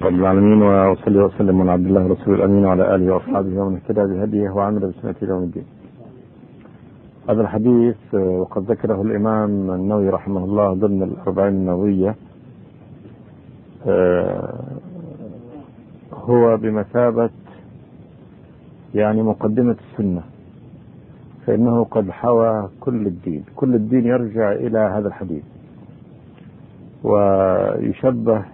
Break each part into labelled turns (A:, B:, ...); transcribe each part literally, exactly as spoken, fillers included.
A: رب العالمين، وصلي وسلم على عبد الله رسول الأمين وعلى آله وأصحابه ومن اهتدى بهديه وعمل بسنته يوم الدين. هذا الحديث وقد ذكره الإمام النووي رحمه الله ضمن الأربعين النووية، هو بمثابة يعني مقدمة السنة، فإنه قد حوى كل الدين. كل الدين يرجع إلى هذا الحديث، ويشبه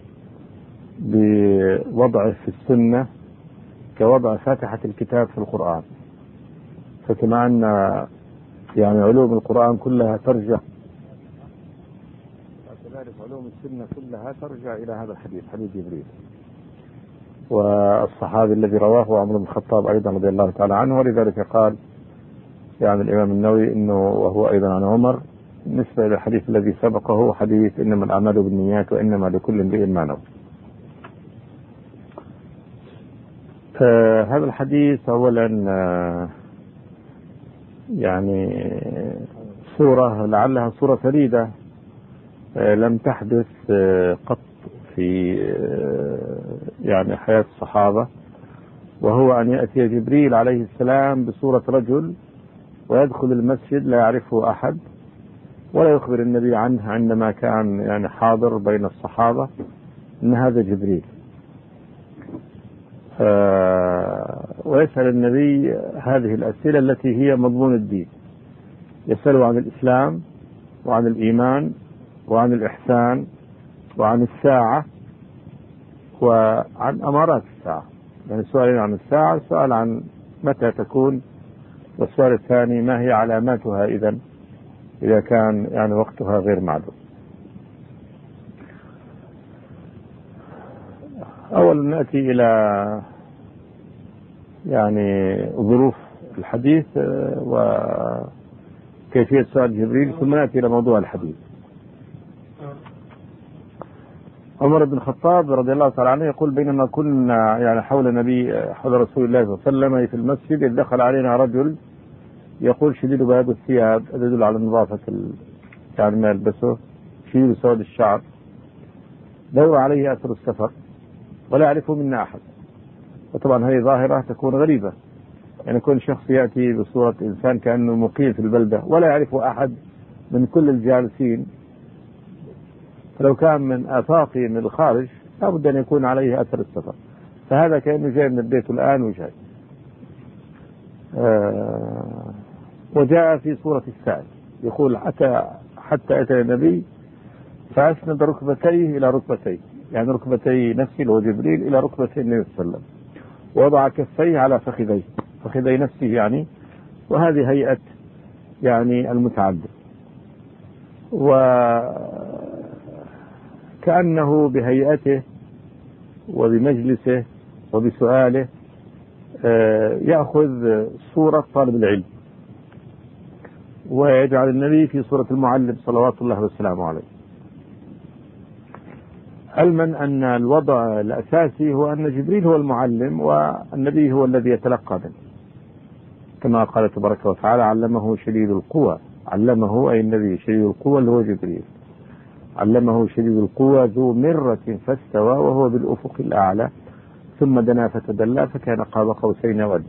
A: بوضعه في السنة كوضع فاتحة الكتاب في القرآن. فكما أن يعني علوم القرآن كلها ترجع، وكذلك علوم السنة كلها ترجع إلى هذا الحديث، حديث جبريل. والصحابي الذي رواه عمر بن الخطاب أيضا رضي الله تعالى عنه، ولذلك قال يعني الإمام النووي إنه وهو أيضا عن عمر بالنسبة إلى الحديث الذي سبقه حديث إنما الأعمال بالنيات وإنما لكل امرئ ما نوى. آه هذا الحديث أولا آه يعني صورة لعلها صورة فريدة آه لم تحدث آه قط في آه يعني حياة الصحابة، وهو أن يأتي جبريل عليه السلام بصورة رجل ويدخل المسجد لا يعرفه أحد، ولا يخبر النبي عنه عندما كان يعني حاضر بين الصحابة أن هذا جبريل. آه ويسأل النبي هذه الأسئلة التي هي مضمون الدين، يسأله عن الإسلام وعن الإيمان وعن الإحسان وعن الساعة وعن أمارات الساعة. يعني سؤال عن الساعة، سؤال عن متى تكون، والسؤال الثاني ما هي علاماتها إذن إذا كان يعني وقتها غير معلوم. أولا نأتي إلى يعني ظروف الحديث وكيفية سؤال جبريل، ثم نأتي إلى موضوع الحديث. عمر بن الخطاب رضي الله تعالى عنه يقول بينما كنا يعني حول النبي حول رسول الله صلى الله عليه وسلم في المسجد إذ دخل علينا رجل يقول شديد بياض الثياب، يدل على نظافة يعني ما يلبسه، شديد سواد الشعر، لا عليه أثر السفر ولا يعرفه منا أحد. وطبعا هذه ظاهرة تكون غريبة، يعني كل شخص يأتي بصورة إنسان كأنه مقيم في البلدة ولا يعرفه أحد من كل الجالسين، فلو كان من آفاقي من الخارج لابد أن يكون عليه أثر السفر، فهذا كأنه جاي من البيت الآن وجاي. آه وجاء في صورة السائل يقول حتى حتى أتى النبي فأسند ركبتيه إلى ركبتيه، يعني ركبتي نفسه اللي هو جبريل إلى ركبتي النبي صلى الله عليه وسلم، ووضع كفيه على فخذيه فخذي نفسه يعني، وهذه هيئة يعني المتعدد. وكأنه بهيئته وبمجلسه وبسؤاله يأخذ صورة طالب العلم، ويجعل النبي في صورة المعلم صلوات الله وسلامه عليه، علما أن الوضع الأساسي هو أن جبريل هو المعلم والنبي هو الذي يتلقى منه، كما قال تبارك وتعالى علمه شديد القوى. علمه أي النبي شديد القوى اللي هو جبريل، علمه شديد القوى ذو مرة فاستوى وهو بالأفق الأعلى ثم دنا فتدلى فكان قاب قوسين وأدنى.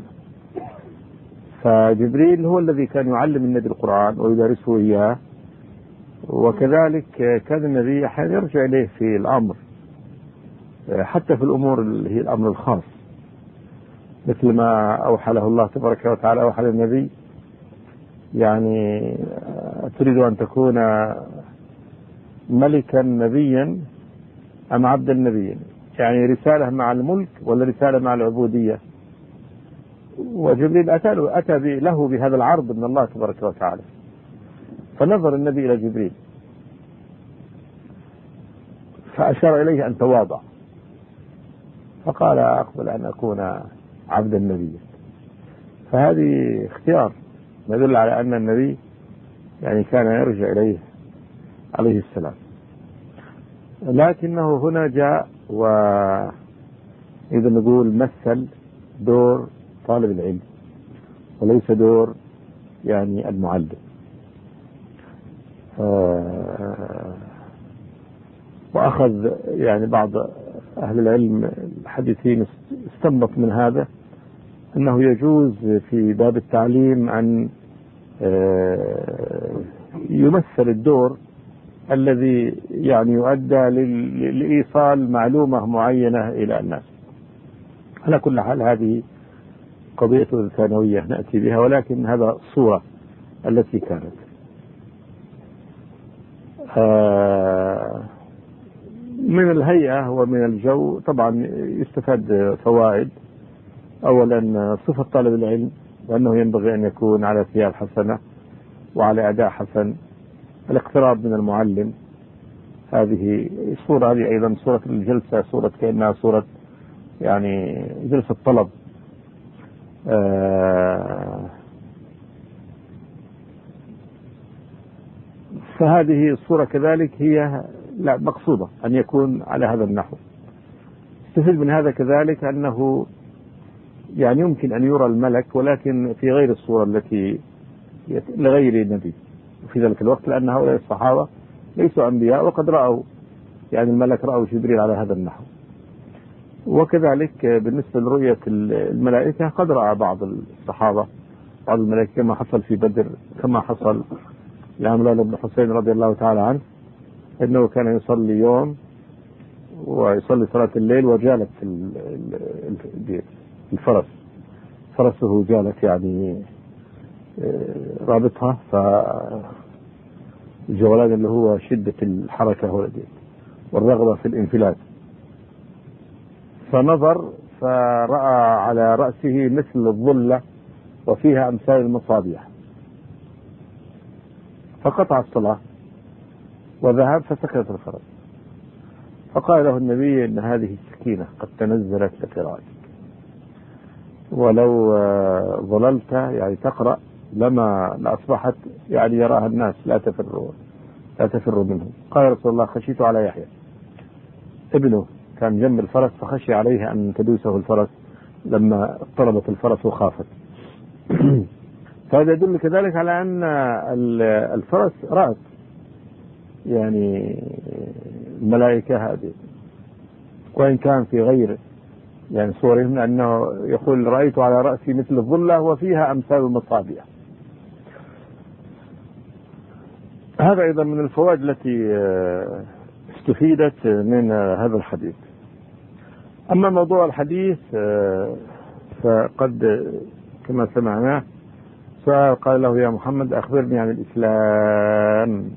A: فجبريل هو الذي كان يعلم النبي القرآن ويدرسه إياه، وكذلك كان النبي أحيانا يرجع إليه في الأمر، حتى في الأمور اللي هي الأمر الخاص، مثل ما أوحى له الله تبارك وتعالى أوحى للنبي يعني تريد أن تكون ملكا نبيا أم عبدا نبيا، يعني رسالة مع الملك ولا رسالة مع العبودية. وجبريل أتى له, أتى له بهذا العرض من الله تبارك وتعالى، فنظر النبي إلى جبريل فأشار إليه أن تواضع، فقال أقبل أن أكون عبدا نبيا. فهذه اختيار يدل على أن النبي يعني كان يرجع إليه عليه السلام، لكنه هنا جاء وإذا نقول مثل دور طالب العلم وليس دور يعني المعلم. وأخذ يعني بعض أهل العلم الحديثين استنبط من هذا أنه يجوز في باب التعليم أن يمثل الدور الذي يعني يؤدى لإيصال معلومة معينة إلى الناس. على كل حال هذه قضية ثانوية نأتي بها، ولكن هذا الصورة التي كانت. من الهيئة ومن الجو طبعا يستفاد فوائد. أولا صفة طالب العلم، وأنه ينبغي أن يكون على ثياب حسنة وعلى أداء حسن. الاقتراب من المعلم، هذه الصورة هذه أيضا صورة الجلسة، صورة كأنها صورة يعني جلسة طلب. آه فهذه الصورة كذلك هي لا مقصودة أن يكون على هذا النحو. استفيد من هذا كذلك أنه يعني يمكن أن يرى الملك ولكن في غير الصورة التي لغير النبي في ذلك الوقت، لأن هؤلاء الصحابة ليسوا أنبياء وقد رأوا يعني الملك رأوا جبريل على هذا النحو. وكذلك بالنسبة لرؤية الملائكة قد رأى بعض الصحابة بعض الملائكة كما حصل في بدر، كما حصل لعمران بن حسين رضي الله تعالى عنه أنه كان يصلي يوم ويصلي صلاة الليل وجالت الفرس، فرسه جالت يعني رابطها، فالجولان اللي هو شدة الحركة والرغبة في الانفلات، فنظر فرأى على رأسه مثل الظلة وفيها أمثال المصابيح، فقطع الصلاة وذهب فسكنت الفرس. فقال له النبي إن هذه السكينة قد تنزلت لقراءتك، ولو ظللت يعني تقرأ لما لأصبحت يعني يراها الناس لا تفر لا تفر منهم. قال رسول الله خشيت على يحيى، ابنه كان جنب الفرس فخشي عليه أن تدوسه الفرس لما اضطربت الفرس وخافت. فهذا يدل كذلك على أن الفرس رأت يعني الملائكة هذه، وإن كان في غير يعني صورهم، أنه يقول رأيت على رأسي مثل الظلة وفيها أمثال المصابيح. هذا أيضا من الفوائد التي استفيدت من هذا الحديث. أما موضوع الحديث فقد كما سمعناه سؤال قال له يا محمد أخبرني عن الإسلام،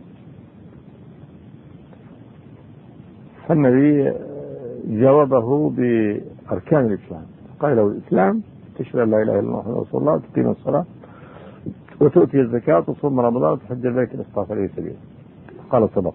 A: فالنبي جاوبه بأركان الإسلام. قال له الإسلام تشهد أن لا إله إلا الله محمد رسول الله، تقيم الصلاة وتؤتي الزكاة وتصوم رمضان وتحج البيت إن استطعت إليه سبيلا. قال صدقت.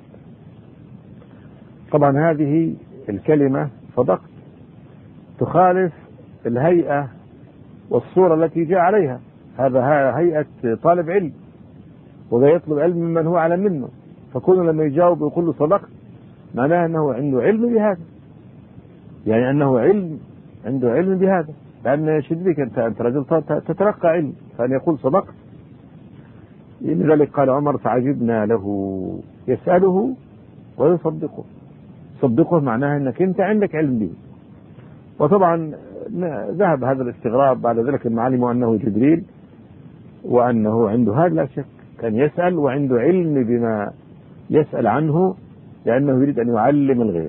A: طبعا هذه الكلمة صدقت تخالف الهيئة والصورة التي جاء عليها. هذا هيئة طالب علم وذا يطلب علم ممن هو أعلم منه، فكونه لما يجاوب ويقول له صدقت معناه أنه عنده علم بهذا، يعني أنه علم عنده علم بهذا، لأن شديك أنت أنت رجل تتلقى علم، فأن يقول صدقت. لذلك قال عمر فعجبنا له يسأله ويصدقه. صدقه معناها أنك أنت عندك علم به. وطبعا ذهب هذا الاستغراب بعد ذلك لما علموا أنه جبريل وأنه عنده هذا لا شك، كان يسأل وعنده علم بما يسأل عنه لأنه يريد أن يعلم الغير.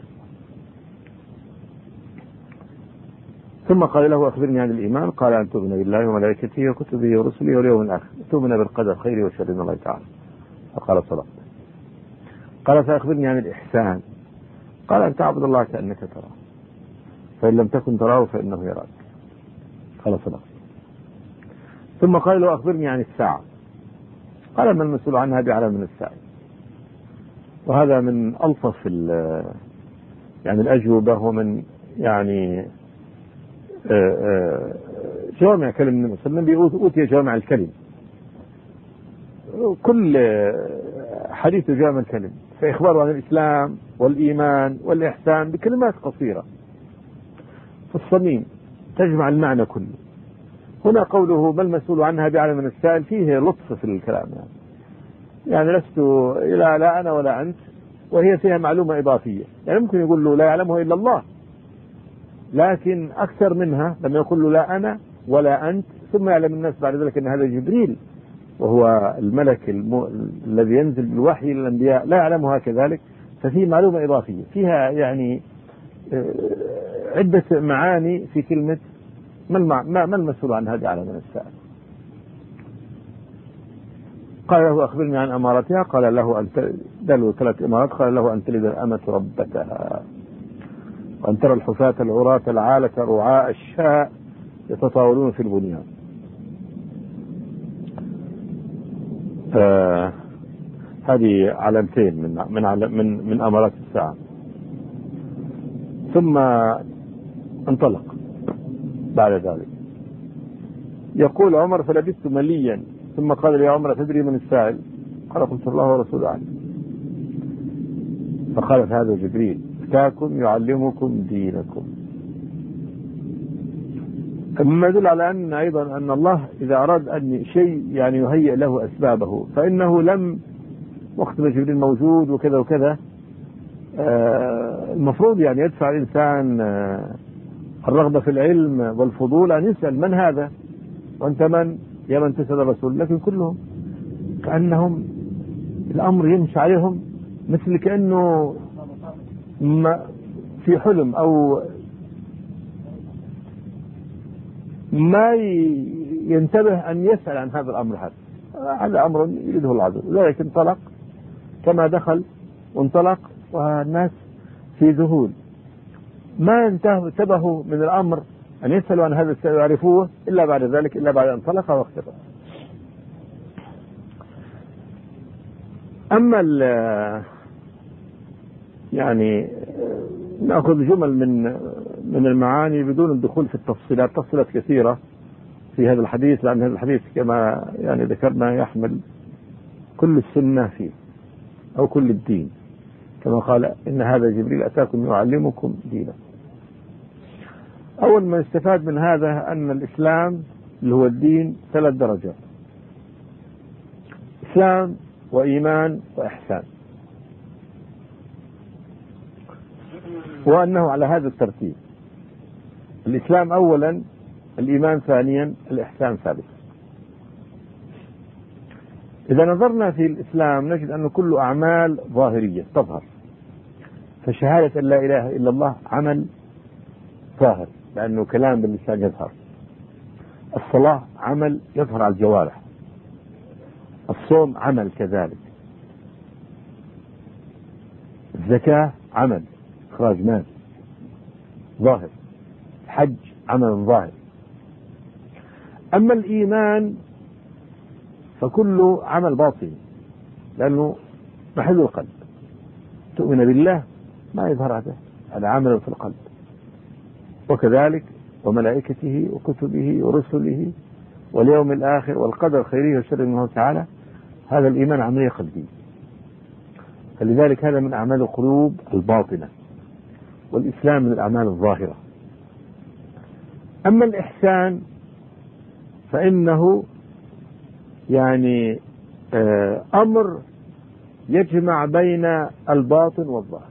A: ثم قال له أخبرني عن الإيمان، قال أن تؤمن بالله وملائكته وكتبه ورسله واليوم الآخر، تؤمن بالقدر خيره وشره من الله تعالى. فقال صدقت. قال فأخبرني عن الإحسان، قال أن تعبد الله كأنك تراه فإن لم تكن تراه فإنه يراك. قال صدقت. ثم قال له أخبرني عن الساعة، قال ما المسؤول عنها بعلم من السائل. وهذا من ألطف يعني الأجوبة ومن يعني جوامع كلم النبي صلى الله عليه وسلم، أوتي جوامع الكلم، كل حديث جوامع الكلم، فإخباره عن الإسلام والإيمان والإحسان بكلمات قصيرة في الصميم تجمع المعنى كله. هنا قوله ما المسؤول عنها بعلم من السائل فيه لطف في الكلام، يعني, يعني لست لا, لا أنا ولا أنت، وهي فيها معلومة إضافية، يعني ممكن يقول له لا يعلمه إلا الله، لكن أكثر منها لما يقول له لا أنا ولا أنت، ثم يعلم الناس بعد ذلك أن هذا جبريل وهو الملك الم... الذي ينزل بالوحي للأنبياء، لا يعلمها كذلك. ففي معلومة إضافية فيها يعني عدة معاني في كلمة ما المع... ما المسؤول عن هذه على من السائل. قال له أخبرني عن أمارتها، قال له أن دلوا ثلاث إمارات، قال له أن تلد الأمة ربتها، وأن ترى الحفاة العراة العالة رعاء الشاء يتطاولون في البنيان. آه هذه علامتين من من من من أمارات الساعة. ثم انطلق بعد ذلك. يقول عمر فلبثت مليا ثم قال لي يا عمر تدري من السائل؟ قال قلت الله ورسوله أعلم. فقال هذا جبريل أتاكم يعلمكم دينكم. مما يدل على أن أيضا أن الله إذا أراد أن شيء يعني يهيئ له أسبابه، فإنه لم وقت ما جبريل موجود وكذا وكذا آه المفروض يعني يدفع الإنسان آه الرغبة في العلم والفضول أن يسأل من هذا وأنت من يا من تسأل الرسول. لكن كلهم كأنهم الأمر يمشي عليهم مثل كأنه ما في حلم أو ما ينتبه أن يسأل عن هذا الأمر. هذا هذا أمر يريده العدو، لذلك انطلق كما دخل وانطلق والناس في ذهول، ما انتبهوا من الأمر أن يسألوا عن هذا السائل ويعرفوه إلا بعد ذلك، إلا بعد أن انطلق واختفى. أما يعني نأخذ جمل من من المعاني بدون الدخول في التفصيلات. تفصيلات كثيرة في هذا الحديث، لأن هذا الحديث كما يعني ذكرنا يحمل كل السنة فيه أو كل الدين، كما قال إن هذا جبريل أتاكم يعلمكم دينا. أول ما يستفاد من هذا أن الإسلام اللي هو الدين ثلاث درجات: إسلام وإيمان وإحسان، وأنه على هذا الترتيب: الإسلام أولا، الإيمان ثانيا، الإحسان ثالثا. إذا نظرنا في الإسلام نجد أنه كل أعمال ظاهرية تظهر، فشهادة أن لا إله إلا الله عمل ظاهر لأنه كلام باللسان يظهر، الصلاة عمل يظهر على الجوارح، الصوم عمل كذلك، الزكاة عمل إخراج مال ظاهر، الحج عمل ظاهر. أما الإيمان فكله عمل باطن لأنه محل القلب، تؤمن بالله ما يظهر هذا، هذا عمل في القلب، وكذلك وملائكته وكتبه ورسله واليوم الآخر والقدر خيره وشره من الله تعالى، هذا الإيمان عملية قلبية، فلذلك هذا من أعمال القلوب الباطنة، والإسلام من الأعمال الظاهرة. أما الإحسان فإنه يعني أمر يجمع بين الباطن والظاهر،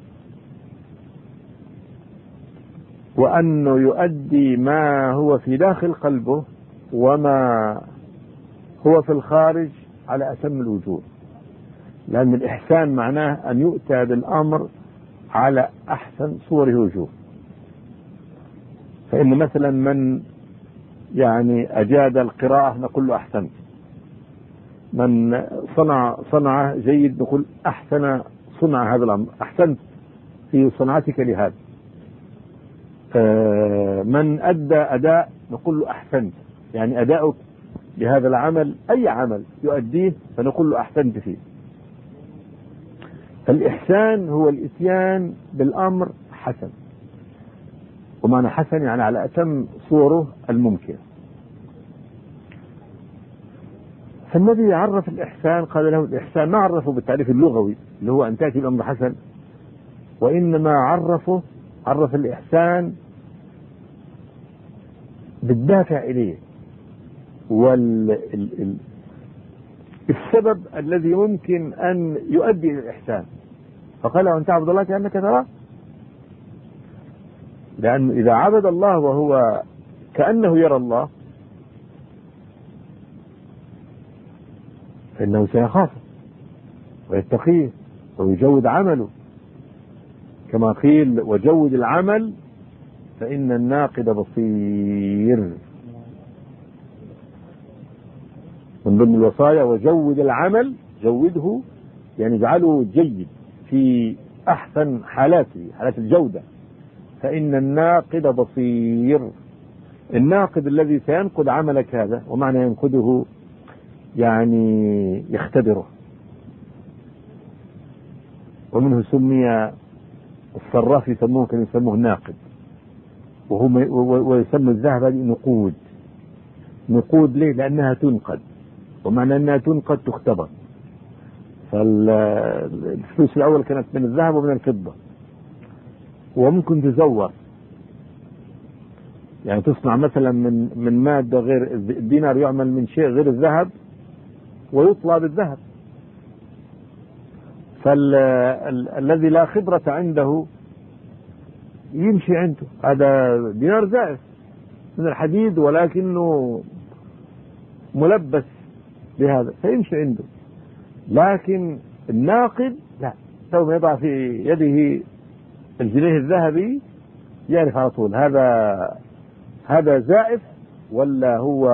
A: وأنه يؤدي ما هو في داخل قلبه وما هو في الخارج على أتم الوجوه، لأن الإحسان معناه أن يؤتى بالأمر على أحسن صوره وجوه. فإن مثلا من يعني أجاد القراءة نقول له أحسنت، من صنع صنعة جيد نقول أحسن صنع هذا الأمر، أحسنت في صنعتك لهذا. من أدى أداء نقول له أحسنت، يعني أداؤك لهذا العمل أي عمل يؤديه فنقول له أحسنت فيه. الإحسان هو الإتيان بالأمر حسن، ومعنى حسن يعني على أتم صوره الممكن. فالنبي عرف الإحسان، قال له الإحسان ما عرفه بالتعريف اللغوي اللي هو أن تأتي الأمر حسن، وإنما عرفه عرف الإحسان بالدافع إليه والسبب الذي ممكن أن يؤدي إلى الإحسان. فقال أن تعبد الله كأنك تراه، لأنه إذا عبد الله وهو كأنه يرى الله فإنه سيخافه ويتقيه ويجود عمله، كما قيل وجود العمل فإن الناقد بصير. من ضمن الوصايا وجود العمل، جوده يعني اجعله جيد في أحسن حالاته، حالات الجودة، فإن الناقد بصير. الناقد الذي سينقد عملك هذا، ومعنى ينقده يعني يختبره، ومنه سمي الصراف يسموه كانوا يسموه ناقد، وهم ويسمى الذهب هذه نقود. نقود ليه؟ لأنها تنقد، ومعنى أنها تنقد تختبر. فالفلوس الأول كانت من الذهب ومن الفضة، وممكن تزور، يعني تصنع مثلا من من مادة غير الدينار، يعمل من شيء غير الذهب ويطلى بالذهب. فالذي لا خبرة عنده يمشي عنده هذا دينار زائف من الحديد ولكنه ملبس بهذا فيمشي عنده. لكن الناقد لا، سوف يضع في يده الجنيه الذهبي يعرف على طول هذا هذا زائف ولا هو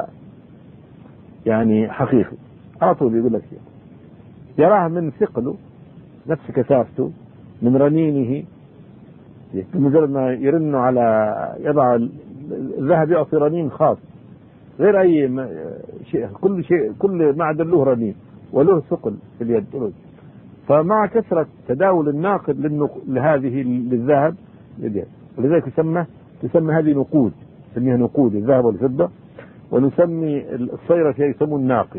A: يعني حقيقي، على طول يقول لك يراه من ثقله، نفس كثافته، من رنينه، مجرد ما يرن على يضع الذهب يعطي رنين خاص غير أي شيء، كل شيء كل معدن له رنين وله ثقل في اليد. فمع كثرة تداول الناقد لهذه للذهب لليد، ولذلك تسمى تسمى هذه نقود، نسميها نقود الذهب والفضة، ونسمي الصيرة شيء يسمون الناقد.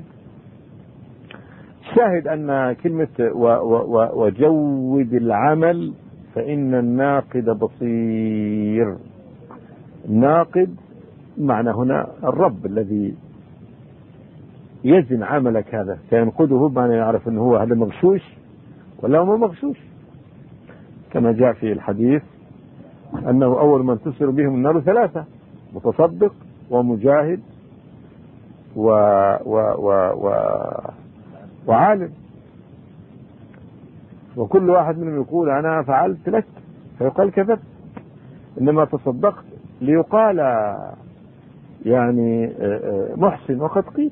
A: شاهد أن كلمة و و وجود العمل فإن الناقد بصير. الناقد معنى هنا الرب الذي يزن عملك، هذا سينقده بمعنى يعرف أنه هو هذا مغشوش ولا هو مغشوش، كما جاء في الحديث أنه أول من تسر بهم النار ثلاثة: متصدق ومجاهد و و و و وعالم. وكل واحد منهم يقول أنا فعلت لك، فيقال كذبت، إنما تصدقت ليقال يعني محسن وقد قيل.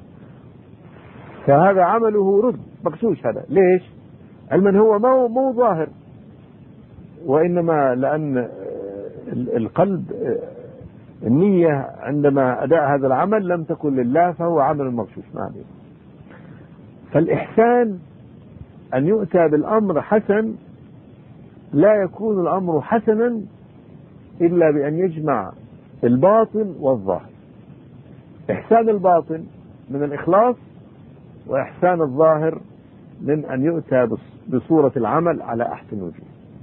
A: فهذا عمله رد مغشوش. هذا ليش؟ علما هو مو مو ظاهر، وإنما لأن القلب النية عندما أداء هذا العمل لم تكن لله، فهو عمل مغشوش ما عليه. فالإحسان أن يؤتى بالأمر حسن، لا يكون الأمر حسنا إلا بأن يجمع الباطن والظاهر. إحسان الباطن من الإخلاص، وإحسان الظاهر من أن يؤتى بصورة العمل على أحسن وجه،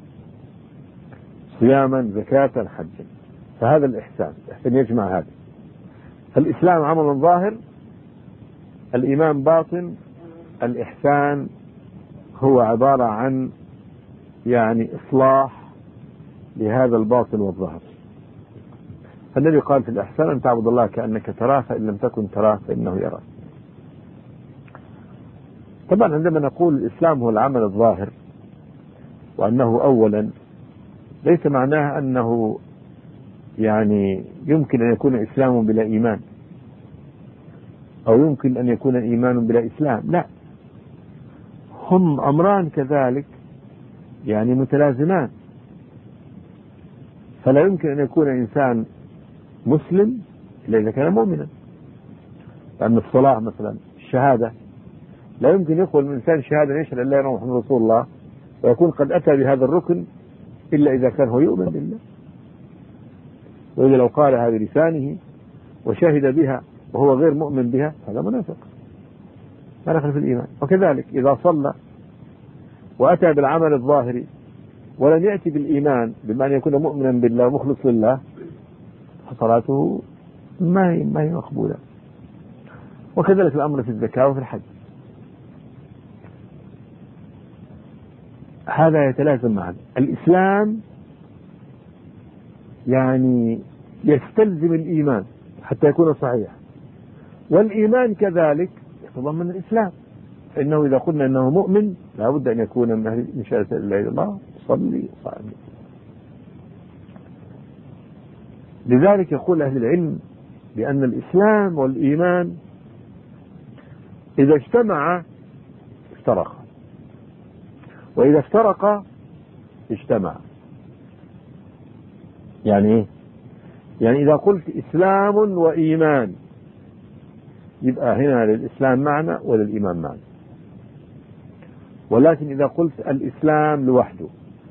A: صياما زكاة حجا. فهذا الإحسان، الإحسان يجمع هذا. فالإسلام عمل ظاهر، الإيمان باطن، الإحسان هو عبارة عن يعني إصلاح لهذا الباطن والظاهر. فالنبي قال في الإحسان أن تعبد الله كأنك تراه فإن لم تكن تراه فإنه يراك. طبعا عندما نقول الإسلام هو العمل الظاهر وأنه أولا، ليس معناه أنه يعني يمكن أن يكون إسلام بلا إيمان، أو يمكن أن يكون إيمان بلا إسلام. لا، هم أمران كذلك يعني متلازمان. فلا يمكن أن يكون إنسان مسلم إلا إذا كان مؤمنا. لأن الصلاة مثلا، الشهادة، لا يمكن يقول من إنسان شهادة يشهد أن لا إله إلا الله محمد رسول الله ويكون قد أتى بهذا الركن إلا إذا كان هو يؤمن بالله. وإذا لو قالها بلسانه وشهد بها وهو غير مؤمن بها هذا منافق، ما دخل في الإيمان. وكذلك إذا صلى وأتى بالعمل الظاهري ولم يأتي بالإيمان بما أن يكون مؤمنا بالله ومخلص لله، فصلاته ما هي ما هي مقبولة. وكذلك الأمر في الزكاة وفي الحج، هذا يتلازم معا. الإسلام يعني يستلزم الإيمان حتى يكون صحيح، والإيمان كذلك يتضمن الإسلام، فإنه إذا قلنا أنه مؤمن لا بد أن يكون من شهادة لا إله إلا الله صلي صلي. لذلك يقول أهل العلم بأن الإسلام والإيمان إذا اجتمع افترقا، وإذا افترقا اجتمع. يعني إيه؟ يعني إذا قلت إسلام وإيمان يبقى هنا للإسلام معنى وللإيمان معنى، ولكن إذا قلت الإسلام لوحده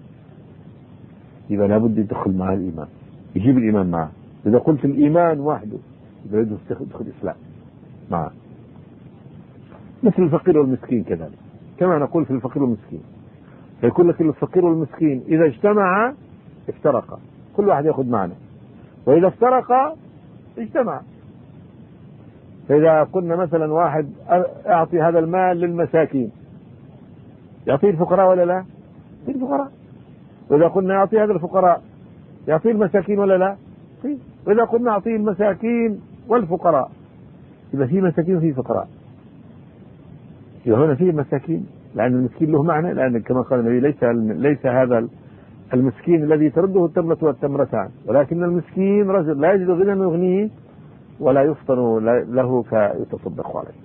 A: يبقى لابد يدخل معه الإيمان، يجيب الإيمان معه. إذا قلت الإيمان وحده يبقى لابد يدخل الإسلام معه، مثل الفقير والمسكين كذلك، كما نقول في الفقير والمسكين، فيقول لك الفقير والمسكين إذا اجتمعا افترقا، كل واحد يأخذ معنى، وإذا افترقا اجتمع. فإذا قلنا مثلا واحد أعطي هذا المال للمساكين يعطيه الفقراء ولا لا؟ يعطيه الفقراء. وإذا قلنا يعطي هذا الفقراء يعطيه المساكين ولا لا؟ طيب. وإذا قلنا يعطيه المساكين والفقراء يبقى في مساكين وفي فقراء. يبقى هنا في مساكين لأن المسكين له معنى، لأن كما قال النبي ليس ليس هذا المسكين الذي ترده التمرة والتمرتان، ولكن المسكين رجل لا يجد غنى يغنيه ولا يفطن له فيتصدق عليه.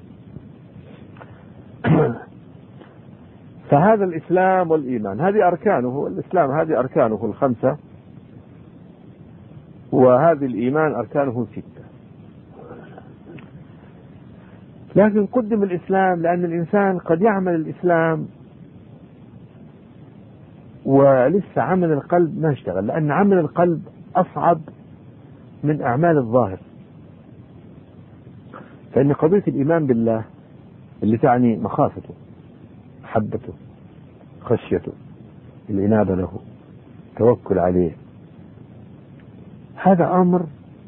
A: فهذا الإسلام والإيمان هذه أركانه، الإسلام هذه أركانه الخمسة، وهذه الإيمان أركانه ستة. لكن قدم الإسلام لأن الإنسان قد يعمل الإسلام ولسه عمل القلب ما اشتغل، لأن عمل القلب أصعب من أعمال الظاهر. فإن قضية الإيمان بالله اللي تعني مخافته، محبته، خشيته، العنابة له، توكل عليه، هذا أمر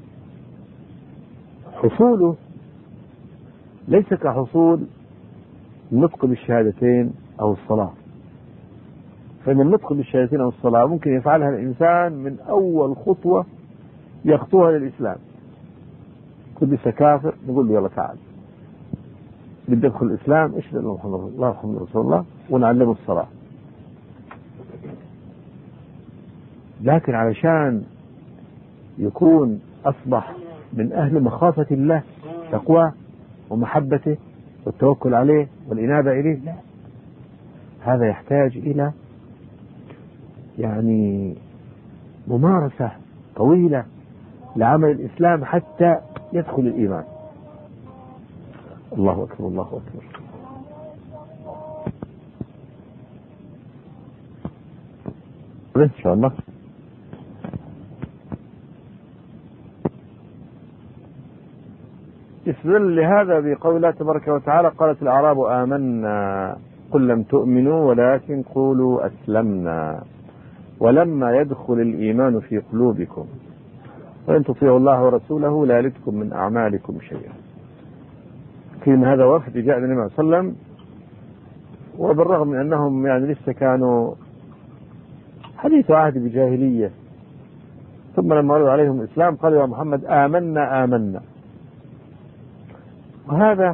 A: حصوله ليس كحصول النطق بالشهادتين أو الصلاة. فإن النطق بالشهادتين أو الصلاة ممكن يفعلها الإنسان من أول خطوة يخطوها للإسلام. كل لسه كافر نقول له يلا تعال بدي ادخل الإسلام، اشهد أن محمد الله محمد رسول الله، ونعلمه الصلاة. لكن علشان يكون أصبح من أهل مخافة الله تقوى ومحبته والتوكل عليه والإنابة إليه، لا، هذا يحتاج إلى يعني ممارسة طويلة لعمل الإسلام حتى يدخل الإيمان. الله أكبر الله أكبر. إن شاء الله. استدل لهذا بقول الله تبارك وتعالى قالت الأعراب آمنا قل لم تؤمنوا ولكن قولوا أسلمنا ولما يدخل الإيمان في قلوبكم وإن تطيعوا الله ورسوله لا يلدكم من أعمالكم شيئا. كان هذا وفد جاء النبي صلى الله عليه وسلم، وبالرغم من أنهم يعني لسه كانوا حديث عهد بجاهلية، ثم لما ردوا عليهم الإسلام قالوا يا محمد آمنا آمنا. وهذا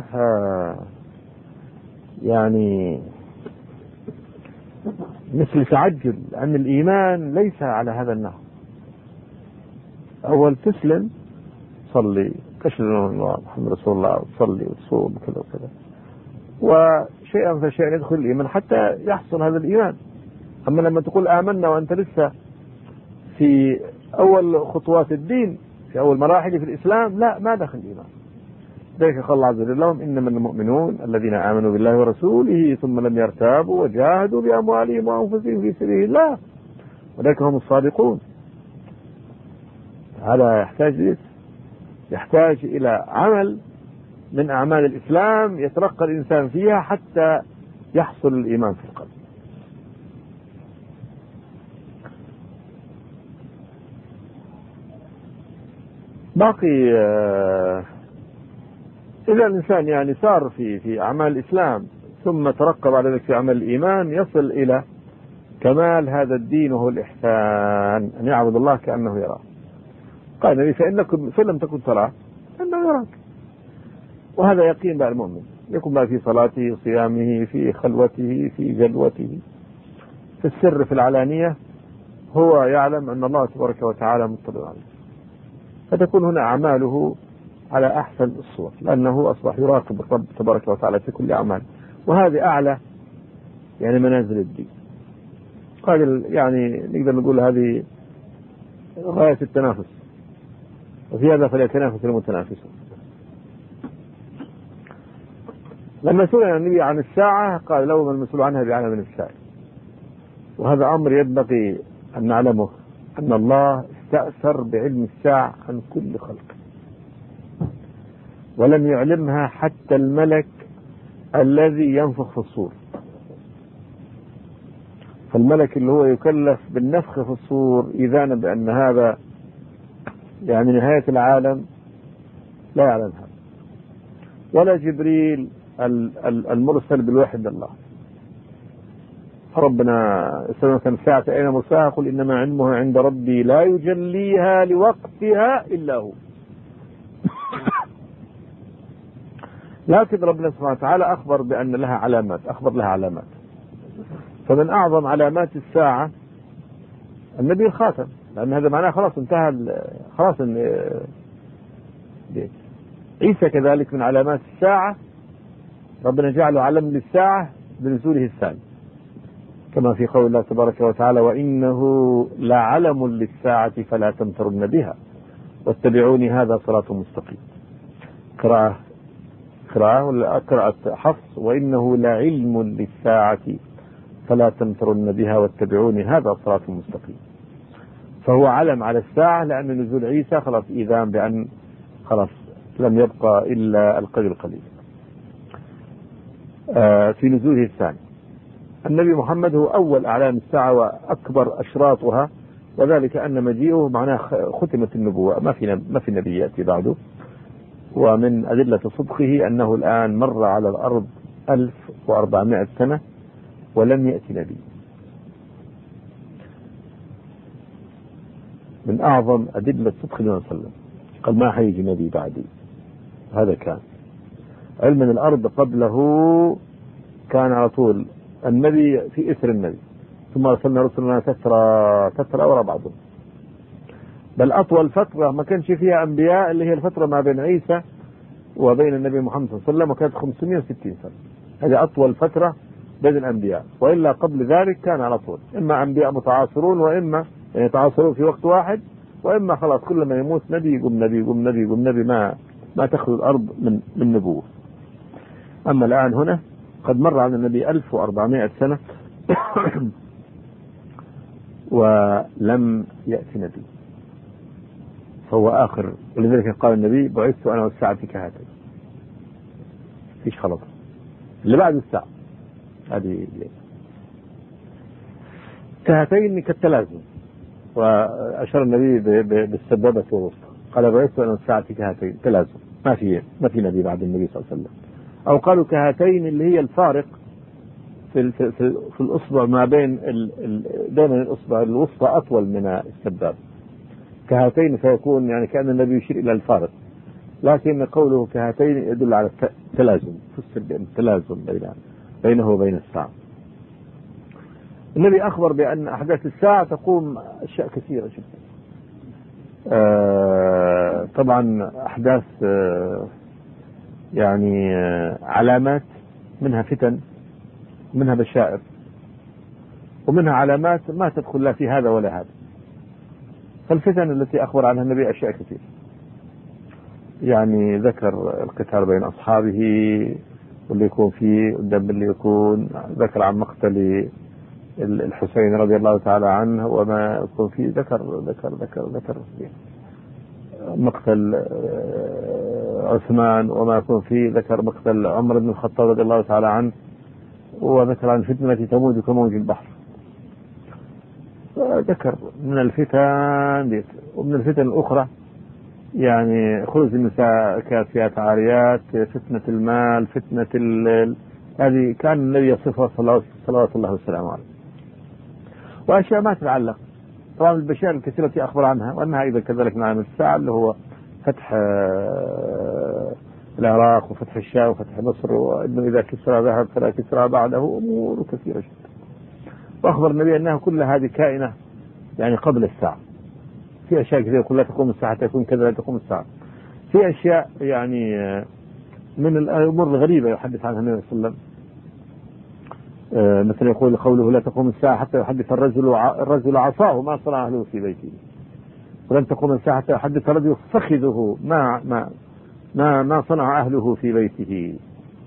A: يعني مثل تعجل، أن الإيمان ليس على هذا النحو. أول تسلم صلي تشهد أن محمد رسول الله وتصلي وتصوم وكذا وكذا، وشيئا فشيئا يدخل الإيمان حتى يحصل هذا الإيمان. أما لما تقول آمنا وأنت لسه في أول خطوات الدين، في أول مراحل في الإسلام، لا، ما دخل الإيمان. ذلك قال الله عز وجل لهم إنما المؤمنون الذين آمنوا بالله ورسوله ثم لم يرتابوا وجاهدوا بأموالهم وأنفسهم في سبيل الله أولئك هم الصادقون. هذا يحتاج يحتاج إلى عمل من أعمال الإسلام يترقى الإنسان فيها حتى يحصل الإيمان في القلب. باقي إذا الإنسان يعني صار في في أعمال الإسلام ثم ترقى بعد ذلك في عمل الإيمان، يصل إلى كمال هذا الدين وهو الإحسان، أن يعبد الله كأنه يراه. قال النبي فإنكم فإن لم تكن تراه أنه يراك. وهذا يقين بقى المؤمن، يكون بقى في صلاته، صيامه، في خلوته، في جلوته، في السر، في العلانية، هو يعلم أن الله تبارك وتعالى مطلع عليه، فتكون هنا أعماله على أحسن الصور، لأنه أصبح يراقب الرب تبارك وتعالى في كل أعماله. وهذه أعلى يعني منازل الدين. قال يعني نقدر نقول هذه غاية التنافس، وفي هذا فليتنافس المتنافسون. لما سئل النبي عن الساعة قال لو ما المسؤول عنها بأعلم من السائل. وهذا أمر ينبغي أن نعلمه، أن الله استأثر بعلم الساعة عن كل خلق، ولم يعلمها حتى الملك الذي ينفخ في الصور. فالملك اللي هو يكلف بالنفخ في الصور إذانا بأن هذا يعني نهاية العالم لا يعلمها، ولا جبريل المرسل بالوحي من الله. ربنا سنة الساعة أين مرساها قل إنما علمها عند ربي لا يجليها لوقتها إلا هو. لكن ربنا سبحانه وتعالى أخبر بأن لها علامات، أخبر لها علامات. فمن أعظم علامات الساعة النبي الخاتم، لأن هذا معناه خلاص انتهى، خلاص. عيسى كذلك من علامات الساعة، ربنا جعله علم للساعة بنزوله الثاني، كما في قول الله تبارك وتعالى وإنه لعلم للساعة فلا تمترن بها واتبعوني هذا صراط مستقيم. قراءة قراءة ولا قراءة حفص وإنه لعلم للساعة فلا تمترن بها واتبعوني هذا صراط مستقيم. فهو علم على الساعة، لأن نزول عيسى خلاص إذان بأن خلاص لم يبقى إلا القليل القليل آه في نزوله الثاني. النبي محمد هو أول أعلام الساعة وأكبر أشراطها، وذلك أن مجيئه معناه ختمت النبوة، ما في ما في نبي يأتي بعده. ومن أدلة صدقه أنه الآن مر على الأرض ألف وأربعمائة سنة ولم يأتي نبي. من أعظم أدلة صدق النبي صلى الله عليه وسلم، قال ما حيجي نبي بعدي. هذا كان علم من الأرض قبله، كان على طول النبي في إثر النبي، ثم أرسلنا رسلنا تترى تترى وراء بعضهم. بل أطول فترة ما كانش فيها أنبياء اللي هي الفترة ما بين عيسى وبين النبي محمد صلى الله عليه وسلم، وكانت خمسمائة وستين سنة. هذه أطول فترة بين الأنبياء، وإلا قبل ذلك كان على طول إما أنبياء متعاصرون، وإما يعني يتعاصرون في وقت واحد، وإما خلاص كل ما يموت نبي يقوم نبي يقوم نبي يقوم نبي، ما ما تأخذ الأرض من من نبوة. أما الآن هنا قد مر على النبي ألف وأربعمائة سنة ولم يأتي نبي، فهو آخر. ولذلك قال النبي بعثت أنا والساعة كهاتين، فيش خلط اللي بعد الساعة هذه كهاتين كالتلازم. وأشار النبي بالسبابة والوسطى، قال بعثت أنا والساعة كهاتين، تلازم، ما في ما في نبي بعد النبي صلى الله عليه وسلم. أو قالوا كهاتين اللي هي الفارق في في في, في الأصبع ما بين ال ال دائما الأصبع الوسطى أطول من السبابة، كهاتين فيكون يعني كأن النبي يشير إلى الفارق، لكن قوله كهاتين يدل على التلازم، فسر بأن التلازم بين بينه وبين الساعة. النبي أخبر بأن أحداث الساعة تقوم أشياء كثيرة جدا. آه طبعا أحداث آه يعني آه علامات، منها فتن، منها بشائر، ومنها علامات ما تدخل لا في هذا ولا هذا. فالفتن التي أخبر عنها النبي أشياء كثير، يعني ذكر القتال بين أصحابه واللي يكون فيه الدم اللي يكون، ذكر عن مقتل الحسين رضي الله تعالى عنه وما يكون فيه، ذكر ذكر ذكر ذكر مقتل عثمان وما يكون فيه، ذكر مقتل عمر بن الخطاب رضي الله تعالى عنه، وذكر عن فتنة تموج كموج البحر. ذكر من الفتن دي، ومن الفتن الأخرى يعني خروج النساء كاسيات عاريات، فتنة المال، فتنة ال... هذه كان النبي يصفها صلوات الله وسلامه عليه. وأشياء ما تتعلق. طبعا البشائر الكثيرة التي أخبر عنها وأنها أيضا كذلك من علامات الساعة، اللي هو فتح العراق وفتح الشام وفتح مصر، وإنه إذا كسرى ذهب فلا كسرى بعده، أمور كثيرة جدا. وأخبر النبي أنها كل هذه كائنة يعني قبل الساعة. في أشياء كثيرة يقول لا تقوم الساعة تكون كذا لا تقوم الساعة. في أشياء يعني من الأمور الغريبة يحدث عنها النبي صلى الله عليه وسلم، مثل يقول قوله لا تقوم الساعة حتى يحدث الرجل الرجل عصاه ما صنع أهله في بيته، ولن تقوم الساعة حتى يحدث الرجل فخذه ما ما ما ما صنع أهله في بيته.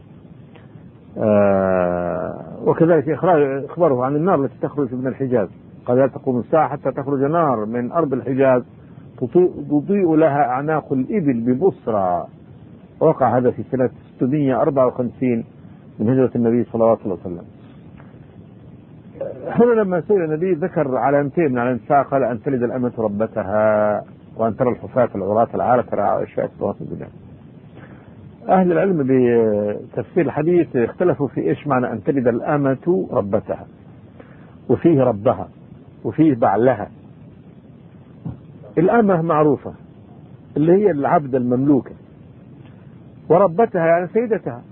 A: آه وكذلك إخباره عن النار التي تخرج من الحجاز، قال لا تقوم الساعة حتى تخرج نار من أرض الحجاز تضيء لها أعناق الإبل ببصرى. وقع هذا في سنة ستمائة وأربعة وخمسين من هجرة النبي صلى الله عليه وسلم. هنا لما سئل النبي ذكر علامتين من علامات الساعة، قال أن تلد الأمة ربتها وأن ترى الحفاة العراة العالة ترى أشياء في الدنيا. أهل العلم بتفسير الحديث اختلفوا في إيش معنى أن تلد الأمة ربتها، وفيه ربها وفيه بعلها. الأمة معروفة اللي هي العبد المملوكة، وربتها يعني سيدتها.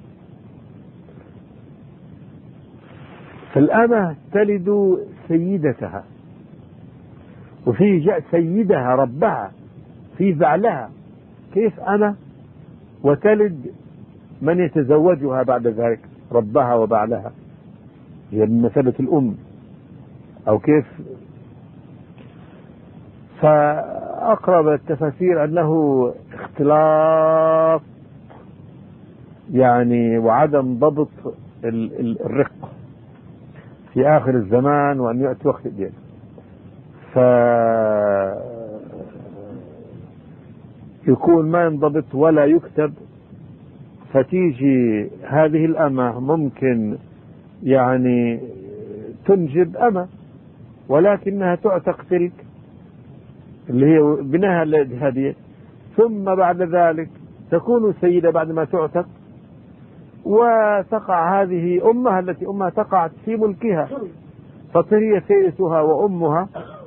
A: فالأمة تلد سيدتها، وفيه جاء سيدها ربها في بعلها. كيف أنا وتلد من يتزوجها بعد ذلك ربها وبعلها؟ هي بمثابة الأم أو كيف؟ فأقرب التفاسير أنه اختلاط يعني وعدم ضبط الرق في آخر الزمان، وأن يأتي وقت الدين فيكون ما ينضبط ولا يكتب، فتيجي هذه الأمة ممكن يعني تنجب أمة ولكنها تعتق تلك اللي هي بناها هذه، ثم بعد ذلك تكون سيدة بعد ما تعتق، وتقع هذه أمها التي أمها تقع في ملكها، فتصير هي سيدتها وأمها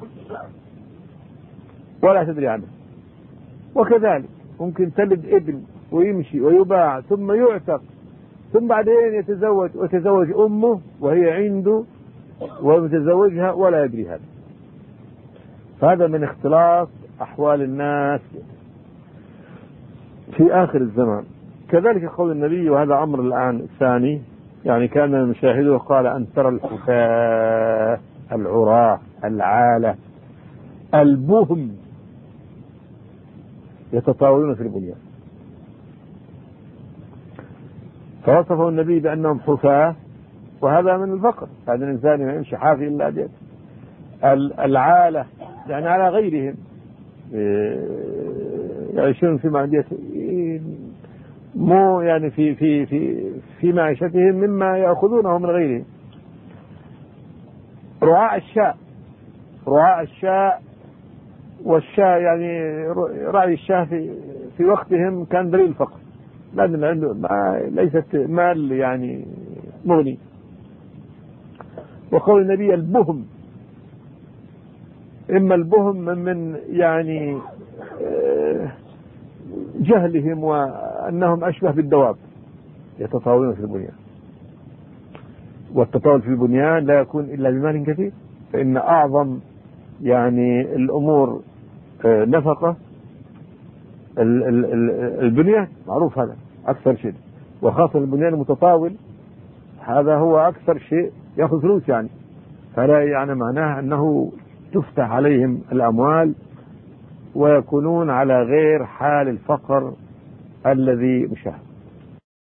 A: ولا تدري عنها. وكذلك ممكن تلد ابن ويمشي ويباع ثم يعتق، ثم بعدين يتزوج وتزوج أمه وهي عنده ويتزوجها ولا يدري هذا. فهذا من اختلاط أحوال الناس في آخر الزمان. كذلك قول النبي، وهذا أمر الآن الثاني، يعني كان المشاهده قال أن ترى الحفاة العراة العالة البهم يتطاولون في البنيان. فوصفه النبي بأنهم حفاة، وهذا من الفقر، هذا الإنسان ما يمشي حافي إلا بيت. العالة يعني على غيرهم، يعيشون في معدية مو يعني في في في في معيشتهم مما يأخذونه من غيرهم. رعاء الشاء، رعاء الشاء والشاء يعني رعي الشاة في في وقتهم كان دليل الفقر، لأن عنده ما ليست مال يعني مغني. وقول النبي البهم، إما البهم من يعني جهلهم وأنهم أشبه بالدواب يتطاولون في البنيان، والتطاول في البنيان لا يكون إلا بمال كثير، فإن أعظم يعني الأمور نفقة البنيان، معروف هذا أكثر شيء، وخاصة البنيان المتطاول هذا هو أكثر شيء يأخذ فلوس يعني. فلا يعني معناه أنه تفتح عليهم الأموال ويكونون على غير حال الفقر الذي مشاهد.